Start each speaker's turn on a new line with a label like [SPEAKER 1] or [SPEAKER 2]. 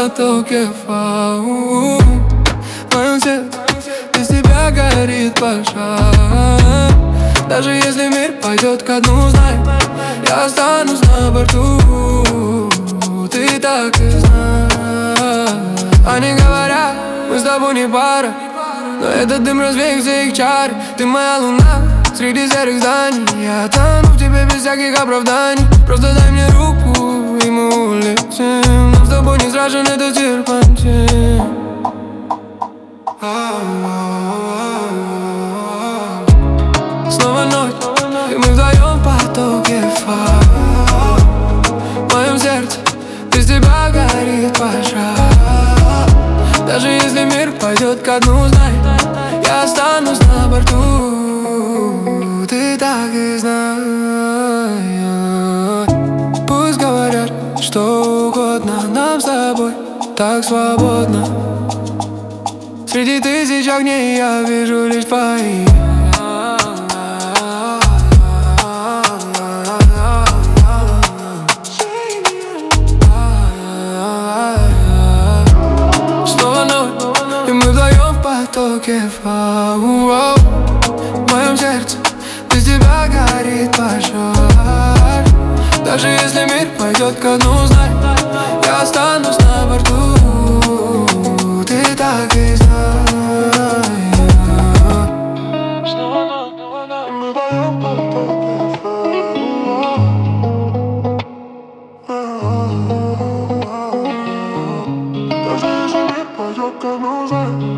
[SPEAKER 1] потоке фау. В моем сердце без тебя горит пожар. Даже если мир пойдет ко дну, знай, я останусь на борту. Ты так и знаешь. Они говорят, мы с тобой не пара, но этот дым развеет все их чары. Ты моя луна среди серых зданий. Я тону в тебе без всяких оправданий. Просто дай мне руку, и мы улетим. Нам с тобой не страшен этот серпантин. Снова ночь, и мы вдвоем в потоке фар. В моем сердце без тебя горит пожар. Даже если мир пойдет ко дну, знай, я останусь на борту. Ты так и знаешь. Пусть говорят что угодно, нам с тобой так свободно. Среди тысяч огней я вижу лишь твои. Снова ночь, и мы вдвоем в потоке фау. В моем сердце без тебя горит пожар. Даже если мир пойдет ко дну, знай, я останусь на борту. Ты так и знаешь. Мы вдвоем в потоке фау. Даже если мир пойдет ко дну, знай,